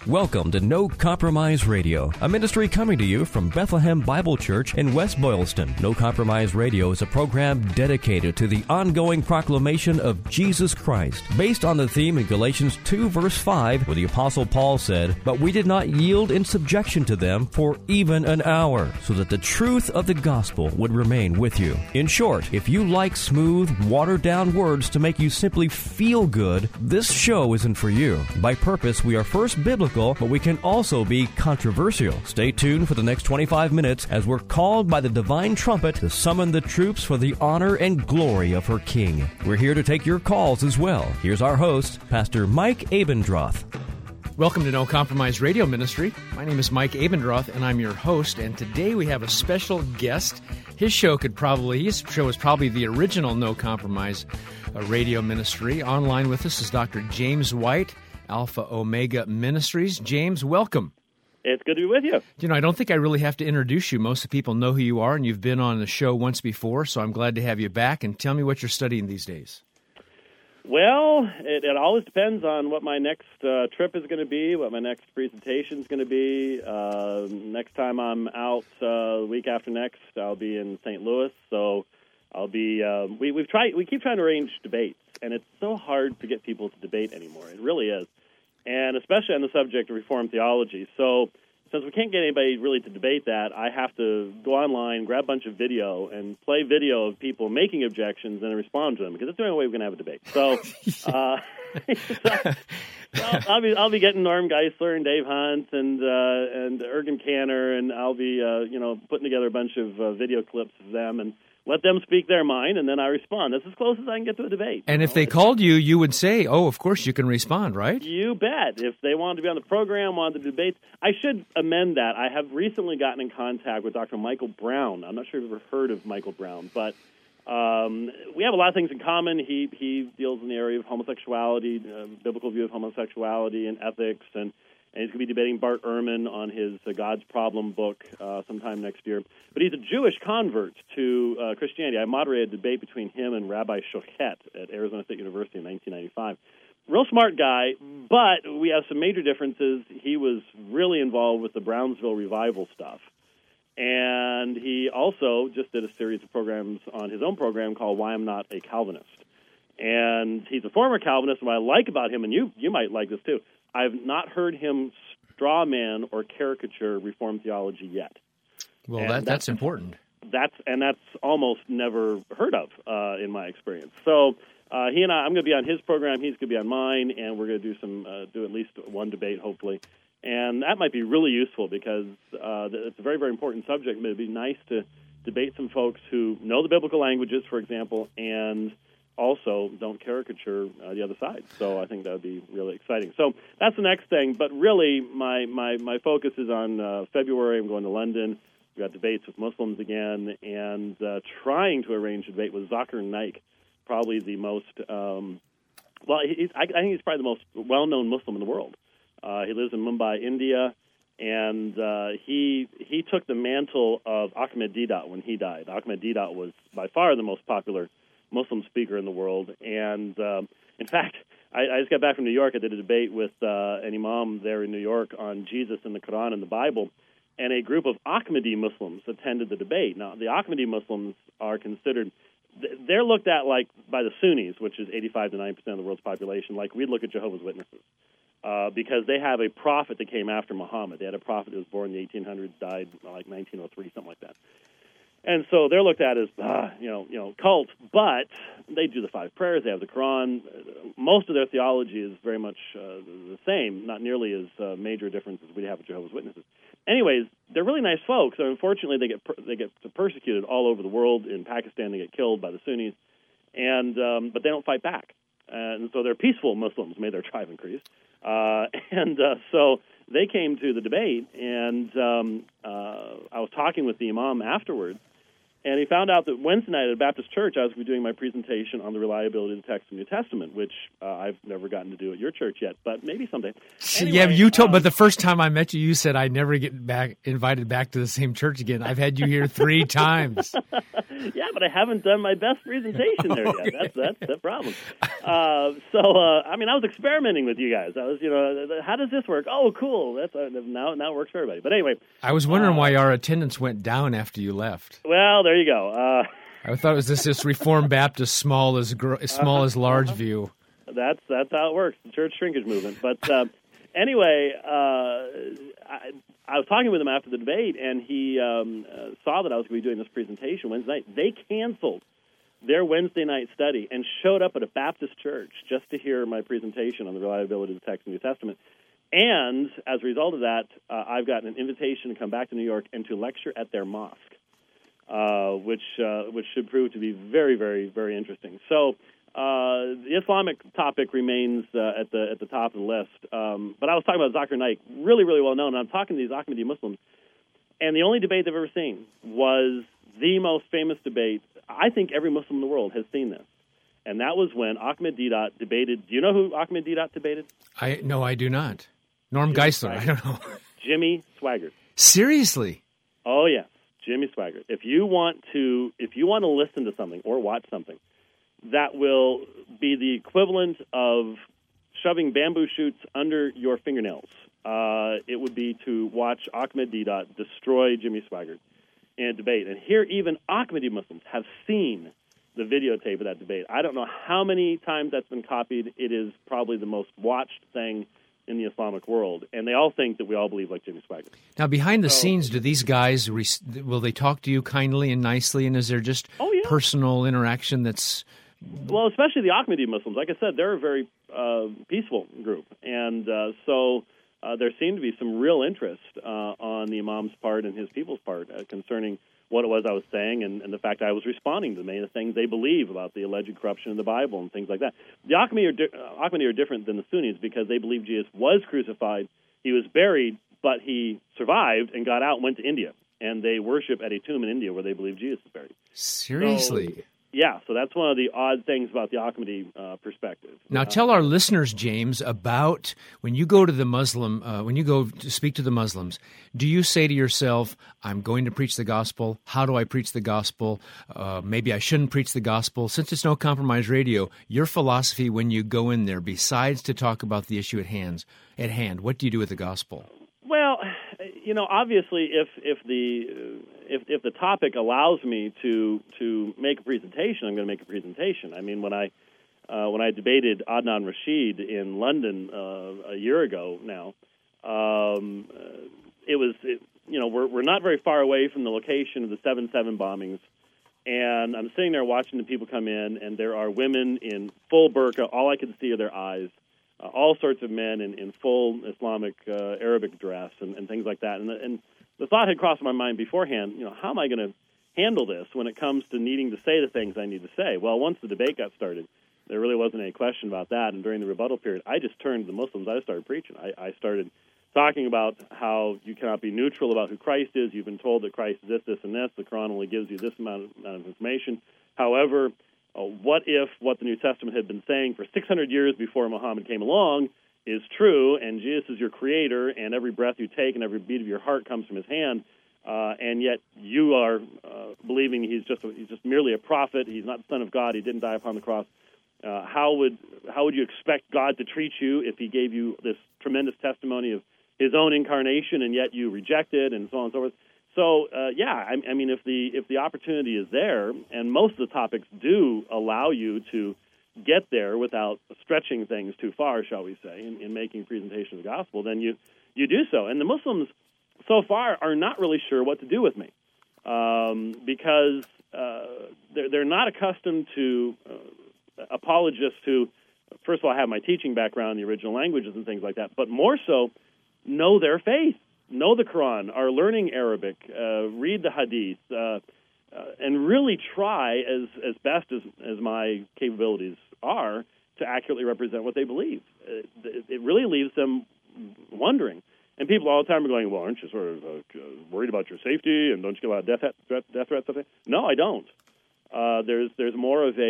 Welcome to No Compromise Radio, a ministry coming to you from Bethlehem Bible Church in West Boylston. No Compromise Radio is a program dedicated to the ongoing proclamation of Jesus Christ, based on the theme in Galatians 2, verse 5, where the Apostle Paul said, "But we did not yield in subjection to them for even an hour, so that the truth of the gospel would remain with you." In short, if you like smooth, watered-down words to make you simply feel good, this show isn't for you. By purpose, we are first biblical, but we can also be controversial. Stay tuned for the next 25 minutes as we're called by the divine trumpet to summon the troops for the honor and glory of her King. We're here to take your calls as well. Here's our host, Pastor Mike Abendroth. Welcome to No Compromise Radio Ministry. My name is Mike Abendroth, and I'm your host. And today we have a special guest. His show is probably the original No Compromise Radio Ministry. Online with us is Dr. James White, Alpha Omega Ministries. James, welcome. It's good to be with you. You know, I don't think I really have to introduce you. Most of the people know who you are, and you've been on the show once before, so I'm glad to have you back. And tell me what you're studying these days. Well, it always depends on what my next trip is going to be, what my next presentation is going to be. Next time I'm out, the week after next, I'll be in St. Louis. So I'll be. We keep trying to arrange debates, and it's so hard to get people to debate anymore. It really is, and especially on the subject of Reformed theology. So since we can't get anybody really to debate that, I have to go online, grab a bunch of video, and play video of people making objections and respond to them, because that's the only way we're going to have a debate. So, I'll be getting Norm Geisler and Dave Hunt and Ergen Canner, and I'll be putting together a bunch of video clips of them and let them speak their mind, and then I respond. That's as close as I can get to a debate. And if they called you, you would say, oh, of course you can respond, right? You bet. If they wanted to be on the program, wanted to debate, I should amend that. I have recently gotten in contact with Dr. Michael Brown. I'm not sure if you've ever heard of Michael Brown, but we have a lot of things in common. He deals in the area of homosexuality, biblical view of homosexuality and ethics, and he's going to be debating Bart Ehrman on his God's Problem book sometime next year. But he's a Jewish convert to Christianity. I moderated a debate between him and Rabbi Shochet at Arizona State University in 1995. Real smart guy, but we have some major differences. He was really involved with the Brownsville revival stuff. And he also just did a series of programs on his own program called Why I'm Not a Calvinist. And he's a former Calvinist, and what I like about him, and you might like this too, I've not heard him straw man or caricature Reformed theology yet. Well, that's important. That's almost never heard of in my experience. So he and I'm going to be on his program. He's going to be on mine, and we're going to do at least one debate, hopefully. And that might be really useful because it's a very, very important subject. But it'd be nice to debate some folks who know the biblical languages, for example, and also don't caricature the other side. So I think that would be really exciting. So that's the next thing. But really, my focus is on February. I'm going to London. We've got debates with Muslims again, and trying to arrange a debate with Zakir Naik, probably the most, I think he's probably the most well-known Muslim in the world. He lives in Mumbai, India, and he took the mantle of Ahmed Deedat when he died. Ahmed Deedat was by far the most popular Muslim speaker in the world. And in fact, I just got back from New York. I did a debate with an imam there in New York on Jesus and the Quran and the Bible, and a group of Ahmadi Muslims attended the debate. Now, the Ahmadi Muslims are considered, they're looked at like by the Sunnis, which is 85 to 90% of the world's population, like we look at Jehovah's Witnesses, because they have a prophet that came after Muhammad. They had a prophet that was born in the 1800s, died like 1903, something like that. And so they're looked at as, cult, but they do the five prayers, they have the Quran. Most of their theology is very much the same, not nearly as major difference as we have with Jehovah's Witnesses. Anyways, they're really nice folks, and unfortunately they get persecuted all over the world. In Pakistan, they get killed by the Sunnis, and but they don't fight back. And so they're peaceful Muslims, may their tribe increase. So they came to the debate, and I was talking with the imam afterwards, and he found out that Wednesday night at a Baptist church, I was going to be doing my presentation on the reliability of the text of the New Testament, which I've never gotten to do at your church yet, but maybe someday. Anyway, yeah, you told. But the first time I met you, you said I'd never get invited back to the same church again. I've had you here 3 times. Yeah, but I haven't done my best presentation there yet. That's the problem. I mean, I was experimenting with you guys. I was, how does this work? Oh, cool. That's now it works for everybody. But anyway, I was wondering why our attendance went down after you left. Well, there you go. I thought it was this Reformed Baptist small as large view. That's how it works, the church shrinkage movement. But anyway, I was talking with him after the debate, and he saw that I was going to be doing this presentation Wednesday night. They canceled their Wednesday night study and showed up at a Baptist church just to hear my presentation on the reliability of the text in the New Testament. And as a result of that, I've gotten an invitation to come back to New York and to lecture at their mosque, which should prove to be very, very, very interesting. So the Islamic topic remains at the top of the list. But I was talking about Zakir Naik, really, really well known. And I'm talking to these Ahmadi Muslims, and the only debate they've ever seen was the most famous debate. I think every Muslim in the world has seen this. And that was when Ahmed Deedat debated. Do you know who Ahmed Deedat debated? No, I do not. Norm Geisler, I don't know. Jimmy Swaggart. Seriously? Oh, yes, Jimmy Swaggart. If you want to listen to something or watch something that will be the equivalent of shoving bamboo shoots under your fingernails, it would be to watch Ahmed Deedat destroy Jimmy Swaggart in a debate. And here, even Ahmadi Muslims have seen the videotape of that debate. I don't know how many times that's been copied. It is probably the most watched thing in the Islamic world, and they all think that we all believe like Jimmy Swaggart. Now, behind the scenes, do these guys, will they talk to you kindly and nicely, and is there just personal interaction that's... Well, especially the Ahmadi Muslims. Like I said, they're a very peaceful group, and so there seemed to be some real interest on the Imam's part and his people's part concerning what it was I was saying and the fact I was responding to many of the things they believe about the alleged corruption of the Bible and things like that. The Ahmadi are different than the Sunnis because they believe Jesus was crucified, he was buried, but he survived and got out and went to India. And they worship at a tomb in India where they believe Jesus is buried. Seriously? So that's one of the odd things about the Ahmadi perspective. Now, tell our listeners, James, about when you go to the Muslim, when you go to speak to the Muslims, do you say to yourself, I'm going to preach the gospel? How do I preach the gospel? Maybe I shouldn't preach the gospel. Since it's No Compromise Radio, your philosophy when you go in there, besides to talk about the issue at hand, what do you do with the gospel? Well, obviously, if the topic allows me to make a presentation, I'm going to make a presentation. I mean, when I debated Adnan Rashid in London a year ago now, we're not very far away from the location of the 7/7 bombings, and I'm sitting there watching the people come in, and there are women in full burqa. All I can see are their eyes. All sorts of men in full Islamic Arabic dress and things like that. And the thought had crossed my mind beforehand, how am I going to handle this when it comes to needing to say the things I need to say? Well, once the debate got started, there really wasn't any question about that. And during the rebuttal period, I just turned to the Muslims. I started preaching. I started talking about how you cannot be neutral about who Christ is. You've been told that Christ is this, this, and this. The Quran only gives you this amount of information. However, what if what the New Testament had been saying for 600 years before Muhammad came along is true, and Jesus is your creator, and every breath you take and every beat of your heart comes from his hand, and yet you are believing he's just merely a prophet, he's not the Son of God, he didn't die upon the cross. How would you expect God to treat you if he gave you this tremendous testimony of his own incarnation, and yet you reject it, and so on and so forth? So, I mean, if the opportunity is there, and most of the topics do allow you to get there without stretching things too far, shall we say, in making presentation of the gospel, then you do so. And the Muslims, so far, are not really sure what to do with me because they're not accustomed to apologists who, first of all, have my teaching background in the original languages and things like that, but more so know their faith. Know the Quran, are learning Arabic, read the Hadith, and really try as best as my capabilities are to accurately represent what they believe. It really leaves them wondering. And people all the time are going, well, aren't you sort of worried about your safety, and don't you get a lot of death threats? No, I don't. There's more of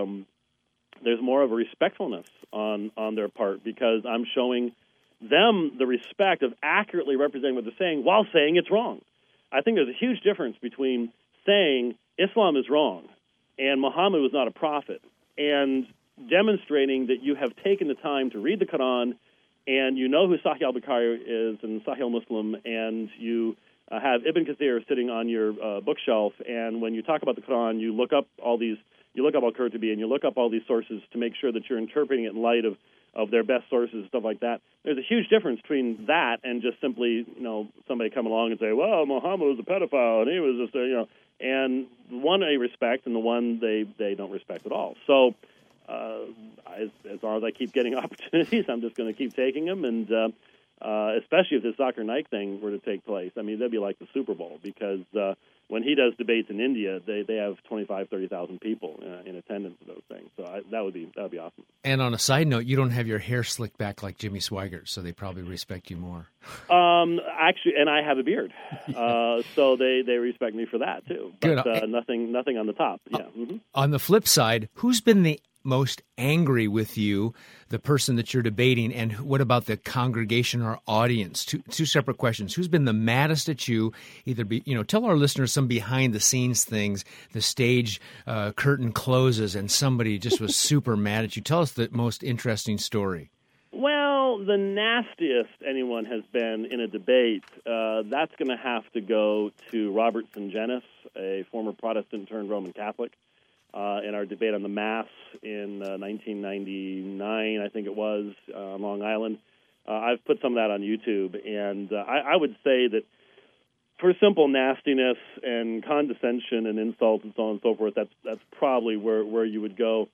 a respectfulness on their part because I'm showing them the respect of accurately representing what they're saying while saying it's wrong. I think there's a huge difference between saying Islam is wrong, and Muhammad was not a prophet, and demonstrating that you have taken the time to read the Quran, and you know who Sahih al-Bukhari is and Sahih Muslim, and you have Ibn Kathir sitting on your bookshelf, and when you talk about the Quran, you look up Al-Qurtubi, and you look up all these sources to make sure that you're interpreting it in light of their best sources, stuff like that. There's a huge difference between that and just simply, somebody come along and say, well, Muhammad was a pedophile, and he was just, and the one they respect and the one they don't respect at all. So as long as I keep getting opportunities, I'm just going to keep taking them, and especially if this Zakir Naik thing were to take place. I mean, that'd be like the Super Bowl, because when he does debates in India, they have 25,000, 30,000 people in attendance at those things. So that would be awesome. And on a side note, you don't have your hair slicked back like Jimmy Swaggart, so they probably respect you more. Actually, and I have a beard, so they respect me for that too. But Good. Nothing on the top. Yeah. Mm-hmm. On the flip side, who's been the most angry with you, the person that you're debating, and what about the congregation or audience? Two separate questions. Who's been the maddest at you? Tell our listeners some behind the scenes things. The stage curtain closes and somebody just was super mad at you. Tell us the most interesting story. Well, the nastiest anyone has been in a debate, that's going to have to go to Robert Sungenis, a former Protestant turned Roman Catholic. In our debate on the Mass in 1999, I think it was, on Long Island. I've put some of that on YouTube, and I would say that for simple nastiness and condescension and insult and so on and so forth, that's probably where you would go.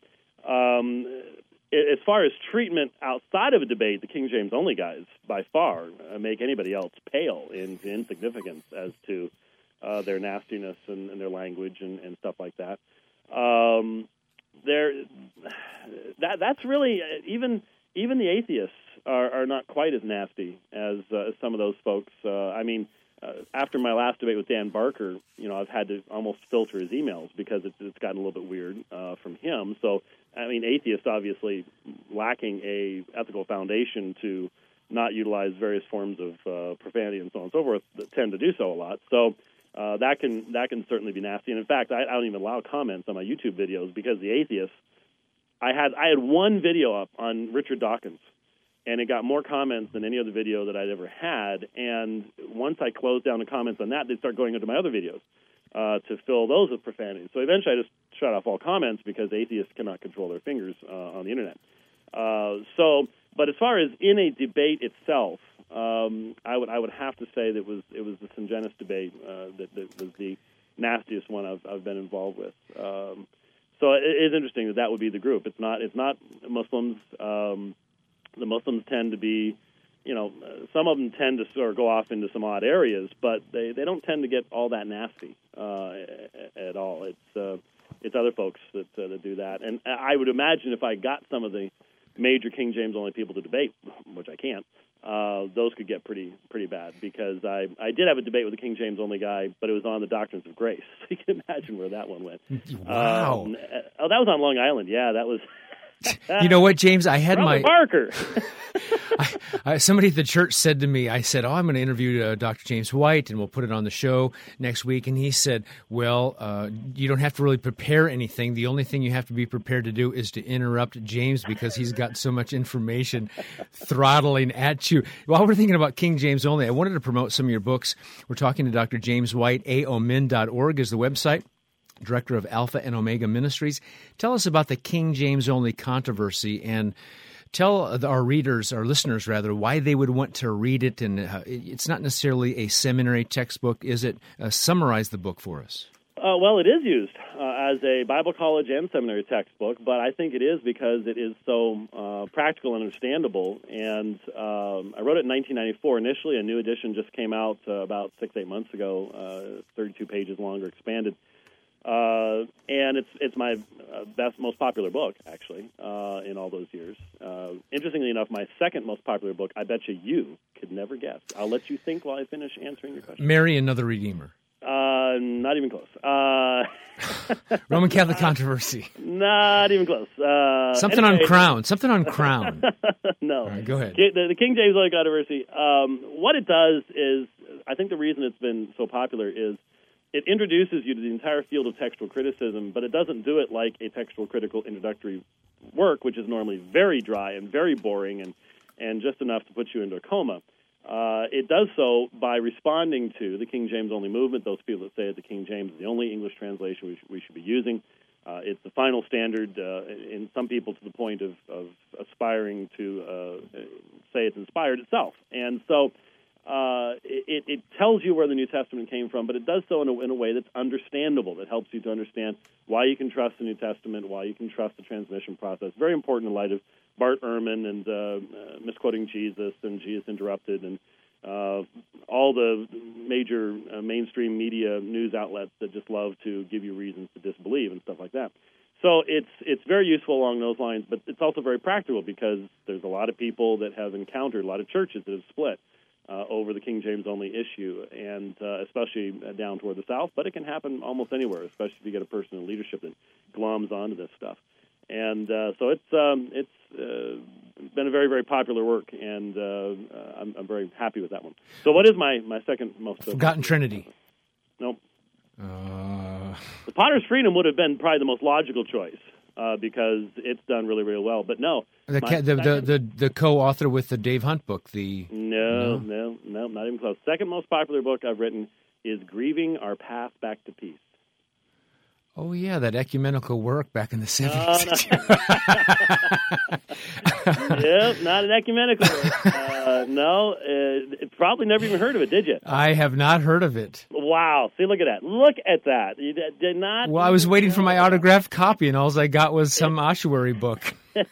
As far as treatment outside of a debate, the King James only guys, by far, make anybody else pale in insignificance as to their nastiness and their language and stuff like that. That's really even the atheists are not quite as nasty as some of those folks. After my last debate with Dan Barker, I've had to almost filter his emails because it's gotten a little bit weird from him. So, atheists obviously lacking a ethical foundation to not utilize various forms of profanity and so on and so forth that tend to do so a lot. So. That can certainly be nasty, and in fact, I don't even allow comments on my YouTube videos because the atheists. I had one video up on Richard Dawkins, and it got more comments than any other video that I'd ever had. And once I closed down the comments on that, they'd start going into my other videos to fill those with profanity. So eventually, I just shut off all comments because atheists cannot control their fingers on the internet. But as far as in a debate itself. I would have to say that it was the Sungenis debate that was the nastiest one I've been involved with. So it is interesting that would be the group. It's not Muslims. The Muslims tend to be, some of them tend to sort of go off into some odd areas, but they don't tend to get all that nasty at all. It's other folks that do that, and I would imagine if I got some of the major King James only people to debate, which I can't. Those could get pretty bad because I did have a debate with a King James only guy, but it was on the doctrines of grace. So you can imagine where that one went. Wow! That was on Long Island. Yeah, that was. You know what, James? I had Robert Barker. Somebody at the church said to me, I said, I'm going to interview Dr. James White, and we'll put it on the show next week. And he said, well, you don't have to really prepare anything. The only thing you have to be prepared to do is to interrupt James because he's got so much information throttling at you. While we're thinking about King James only, I wanted to promote some of your books. We're talking to Dr. James White. aomin.org is the website. Director of Alpha and Omega Ministries. Tell us about the King James only controversy and tell our listeners, why they would want to read it. And it's not necessarily a seminary textbook, is it? Summarize the book for us. Well, it is used as a Bible college and seminary textbook, but I think it is because it is so practical and understandable. And I wrote it in 1994. Initially, a new edition just came out about 6-8 months ago, 32 pages longer, expanded. And it's my most popular book, actually, in all those years. Interestingly enough, my second most popular book, I bet you could never guess. I'll let you think while I finish answering your question. Mary, Another Redeemer. Not even close. Roman Catholic controversy. Not even close. Something on Crown. Something on Crown. No. All right, go ahead. The King James only controversy. What it does is, I think the reason it's been so popular is it introduces you to the entire field of textual criticism, but it doesn't do it like a textual critical introductory work, which is normally very dry and very boring and just enough to put you into a coma. It does so by responding to the King James only movement, those people that say that the King James is the only English translation we should be using. It's the final standard in some people to the point of aspiring to say it's inspired itself. And so it tells you where the New Testament came from, but it does so in a way that's understandable, that helps you to understand why you can trust the New Testament, why you can trust the transmission process. Very important in light of Bart Ehrman and misquoting Jesus and Jesus Interrupted and all the major mainstream media news outlets that just love to give you reasons to disbelieve and stuff like that. So it's very useful along those lines, but it's also very practical because there's a lot of people that have encountered, a lot of churches that have split over the King James only issue, and especially down toward the South, but it can happen almost anywhere, especially if you get a person in leadership that glums onto this stuff. And so it's been a very, very popular work, and I'm very happy with that one. So what is my second most... Forgotten Trinity. Nope. The Potter's Freedom would have been probably the most logical choice because it's done really, really well. But no. The co-author with the Dave Hunt book. No, not even close. Second most popular book I've written is Grieving Our Path Back to Peace. Oh, yeah, that ecumenical work back in the 70s. Yep, not an ecumenical work. No, probably never even heard of it, did you? I have not heard of it. Wow. See, look at that. Look at that. You did not... Well, I was waiting for my autographed copy, and all I got was some ossuary book. It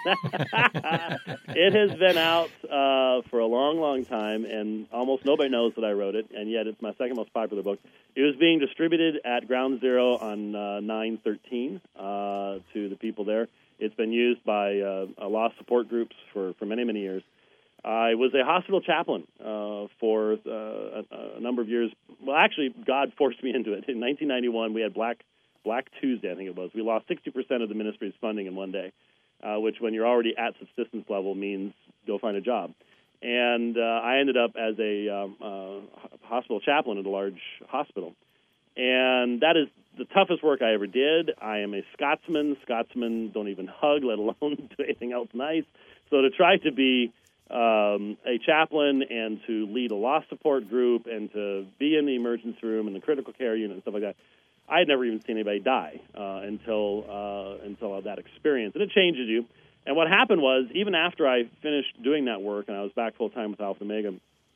has been out for a long, long time, and almost nobody knows that I wrote it, and yet it's my second most popular book. It was being distributed at Ground Zero on 9/13 to the people there. It's been used by lost support groups for many, many years. I was a hospital chaplain for a number of years. Well, actually, God forced me into it. In 1991, we had Black Tuesday, I think it was. We lost 60% of the ministry's funding in one day. Which when you're already at subsistence level means go find a job. And I ended up as a hospital chaplain at a large hospital. And that is the toughest work I ever did. I am a Scotsman. Scotsmen don't even hug, let alone do anything else nice. So to try to be a chaplain and to lead a lost support group and to be in the emergency room and the critical care unit and stuff like that, I had never even seen anybody die until that experience, and it changes you. And what happened was, even after I finished doing that work and I was back full time with Alpha Omega,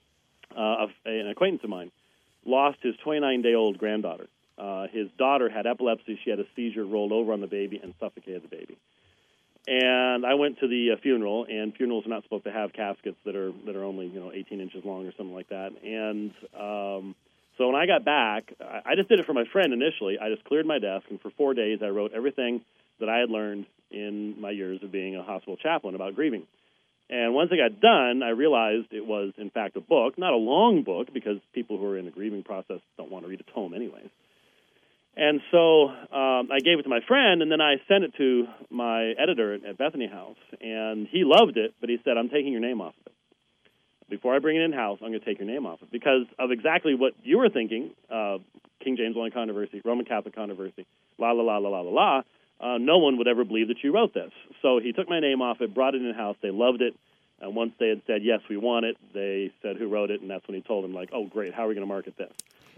an acquaintance of mine lost his 29-day-old granddaughter. His daughter had epilepsy; she had a seizure, rolled over on the baby, and suffocated the baby. And I went to the funeral, and funerals are not supposed to have caskets that are only 18 inches long or something like that, and so when I got back, I just did it for my friend initially. I just cleared my desk, and for 4 days I wrote everything that I had learned in my years of being a hospital chaplain about grieving. And once I got done, I realized it was, in fact, a book, not a long book, because people who are in the grieving process don't want to read a tome anyways. And so I gave it to my friend, and then I sent it to my editor at Bethany House, and he loved it, but he said, I'm taking your name off of it. Before I bring it in-house, I'm going to take your name off it because of exactly what you were thinking, King James only controversy, Roman Catholic controversy, la, la, la, la, la, la, la. No one would ever believe that you wrote this. So he took my name off it, brought it in-house. They loved it. And once they had said, yes, we want it, they said who wrote it, and that's when he told them, like, oh, great, how are we going to market this?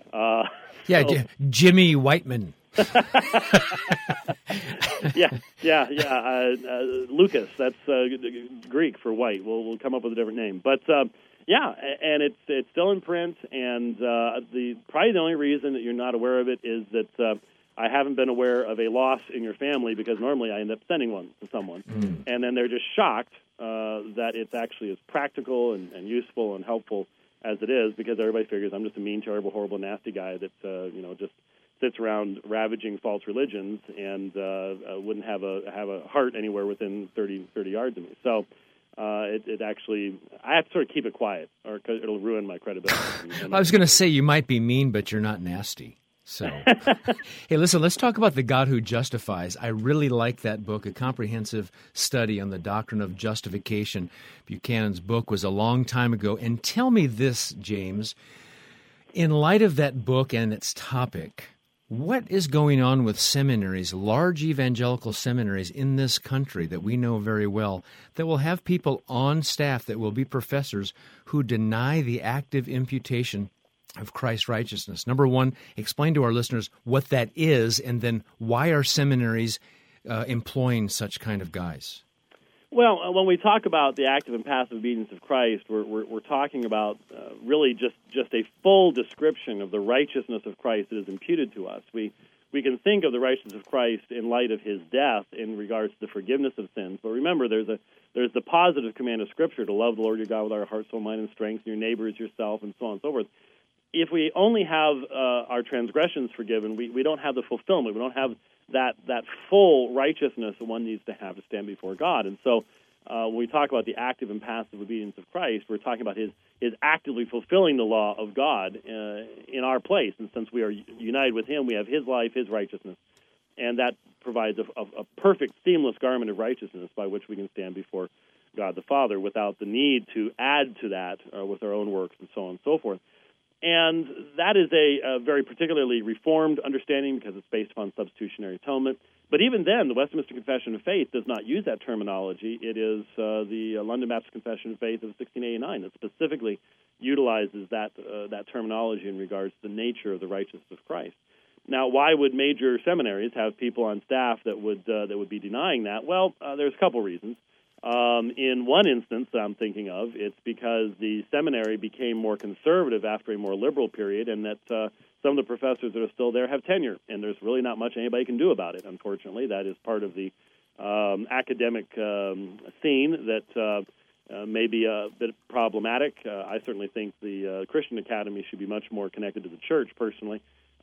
Jimmy Whiteman. Lucas, that's Greek for white. We'll come up with a different name. But, and it's still in print, and probably the only reason that you're not aware of it is that I haven't been aware of a loss in your family because normally I end up sending one to someone. And then they're just shocked that it's actually as practical and useful and helpful as it is because everybody figures I'm just a mean, terrible, horrible, nasty guy that, just sits around ravaging false religions and wouldn't have a heart anywhere within 30 yards of me. So it actually, I have to sort of keep it quiet or cause it'll ruin my credibility. I was going to say you might be mean, but you're not nasty. So, hey, listen, let's talk about The God Who Justifies. I really like that book, a comprehensive study on the doctrine of justification. Buchanan's book was a long time ago. And tell me this, James, In light of that book and its topic, what is going on with seminaries, large evangelical seminaries in this country that we know very well, that will have people on staff that will be professors who deny the active imputation of Christ's righteousness? Number one, explain to our listeners what that is, and then why are seminaries employing such kind of guys? Well, when we talk about the active and passive obedience of Christ, we're talking about really just a full description of the righteousness of Christ that is imputed to us. We can think of the righteousness of Christ in light of his death in regards to the forgiveness of sins. But remember, there's the positive command of Scripture to love the Lord your God with our heart, soul, mind, and strength, and your neighbor as yourself, and so on and so forth. If we only have our transgressions forgiven, we don't have the fulfillment. We don't have that full righteousness that one needs to have to stand before God. And so when we talk about the active and passive obedience of Christ, we're talking about his actively fulfilling the law of God in our place. And since we are united with him, we have his life, his righteousness, and that provides a perfect, seamless garment of righteousness by which we can stand before God the Father without the need to add to that with our own works and so on and so forth. And that is a very particularly Reformed understanding because it's based upon substitutionary atonement. But even then, the Westminster Confession of Faith does not use that terminology. It is the London Baptist Confession of Faith of 1689 that specifically utilizes that terminology in regards to the nature of the righteousness of Christ. Now, why would major seminaries have people on staff that would be denying that? Well, there's a couple reasons. In one instance that I'm thinking of, it's because the seminary became more conservative after a more liberal period, and that some of the professors that are still there have tenure, and there's really not much anybody can do about it, unfortunately. That is part of the academic scene that may be a bit problematic. I certainly think the Christian Academy should be much more connected to the church, personally,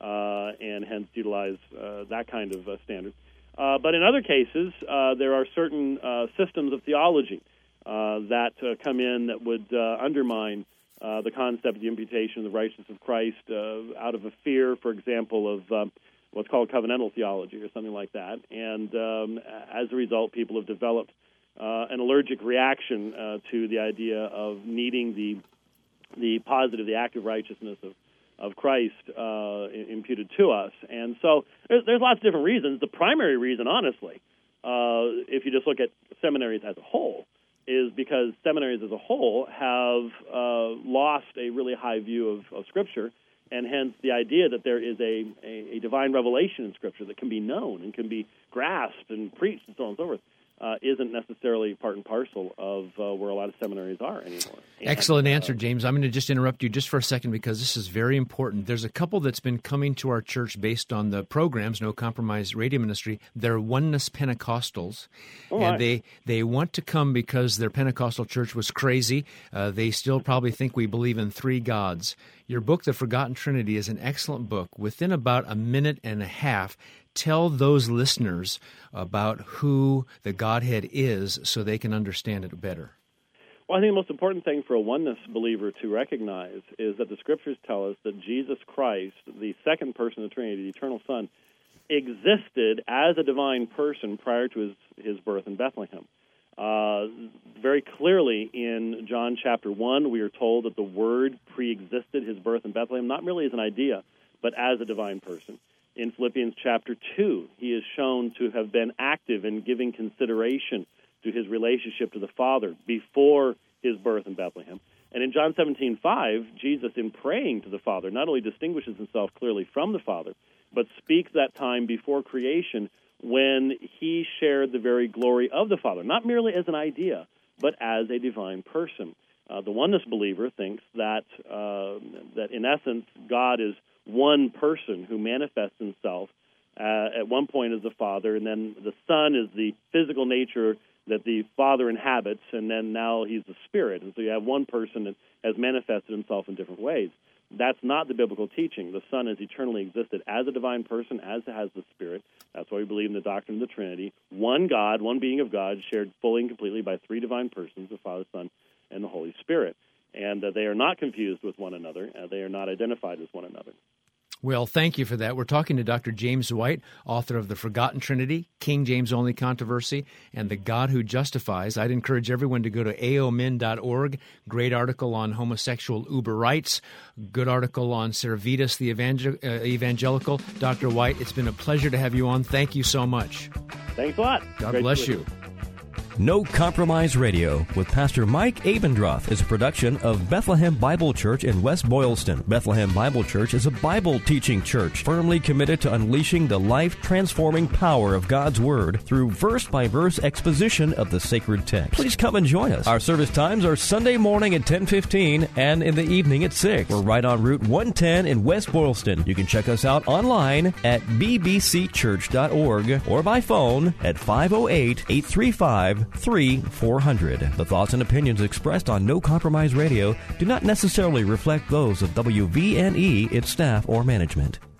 and hence utilize that kind of standard. But in other cases, there are certain systems of theology that come in that would undermine the concept of the imputation of the righteousness of Christ out of a fear, for example, of what's called covenantal theology or something like that. And as a result, people have developed an allergic reaction to the idea of needing the positive, the active righteousness of Christ imputed to us. And so there's lots of different reasons. The primary reason, honestly, if you just look at seminaries as a whole, is because seminaries as a whole have lost a really high view of Scripture, and hence the idea that there is a divine revelation in Scripture that can be known and can be grasped and preached and so on and so forth. Isn't necessarily part and parcel of where a lot of seminaries are anymore. Excellent answer, James. I'm going to just interrupt you just for a second because this is very important. There's a couple that's been coming to our church based on the programs, No Compromise Radio Ministry. They're Oneness Pentecostals, and they want to come because their Pentecostal church was crazy. They still probably think we believe in three gods. Your book, The Forgotten Trinity, is an excellent book. Within about a minute and a half, tell those listeners about who the Godhead is so they can understand it better. Well, I think the most important thing for a oneness believer to recognize is that the Scriptures tell us that Jesus Christ, the second person of the Trinity, the eternal Son, existed as a divine person prior to his birth in Bethlehem. Very clearly in John chapter 1, we are told that the Word pre-existed his birth in Bethlehem, not merely as an idea, but as a divine person. In Philippians chapter 2, he is shown to have been active in giving consideration to his relationship to the Father before his birth in Bethlehem. And in John 17:5, Jesus, in praying to the Father, not only distinguishes himself clearly from the Father, but speaks that time before creation when he shared the very glory of the Father, not merely as an idea, but as a divine person. The oneness believer thinks that in essence, God is one person who manifests himself at one point as the Father, and then the Son is the physical nature that the Father inhabits, and then now he's the Spirit. And so you have one person that has manifested himself in different ways. That's not the biblical teaching. The Son has eternally existed as a divine person, as has the Spirit. That's why we believe in the doctrine of the Trinity. One God, one being of God, shared fully and completely by three divine persons, the Father, Son, and the Holy Spirit. And they are not confused with one another. They are not identified as one another. Well, thank you for that. We're talking to Dr. James White, author of The Forgotten Trinity, King James Only Controversy, and The God Who Justifies. I'd encourage everyone to go to aomin.org. Great article on homosexual uber rights. Good article on Servetus the Evangelical. Dr. White, it's been a pleasure to have you on. Thank you so much. Thanks a lot. God bless you. No Compromise Radio with Pastor Mike Abendroth is a production of Bethlehem Bible Church in West Boylston. Bethlehem Bible Church is a Bible teaching church firmly committed to unleashing the life-transforming power of God's Word through verse-by-verse exposition of the sacred text. Please come and join us. Our service times are Sunday morning at 10:15 and in the evening at 6. We're right on Route 110 in West Boylston. You can check us out online at bbcchurch.org or by phone at 508-835-3400. The thoughts and opinions expressed on No Compromise Radio do not necessarily reflect those of WVNE, its staff, or management.